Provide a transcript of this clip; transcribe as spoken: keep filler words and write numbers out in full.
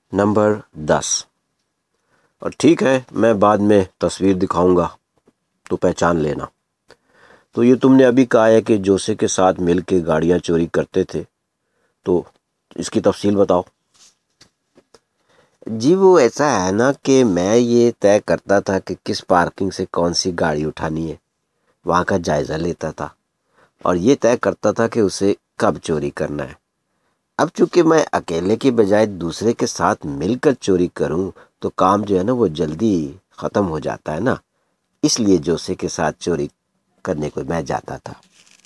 Number दस। और ठीक है, मैं बाद में तस्वीर दिखाऊंगा तो पहचान लेना। तो ये तुमने अभी कहा है कि जोसे के साथ मिल के गाड़ियाँ चोरी करते थे, तो इसकी तफसील बताओ। जी वो ऐसा है ना कि मैं ये तय करता था कि किस पार्किंग से कौन सी गाड़ी उठानी है, वहाँ का जायज़ा लेता था और ये तय करता था कि उसे कब चोरी करना है। अब चूंकि मैं अकेले की बजाय दूसरे के साथ मिलकर चोरी करूं तो काम जो है ना वो जल्दी ख़त्म हो जाता है ना, इसलिए जोसे के साथ चोरी करने को मैं जाता था।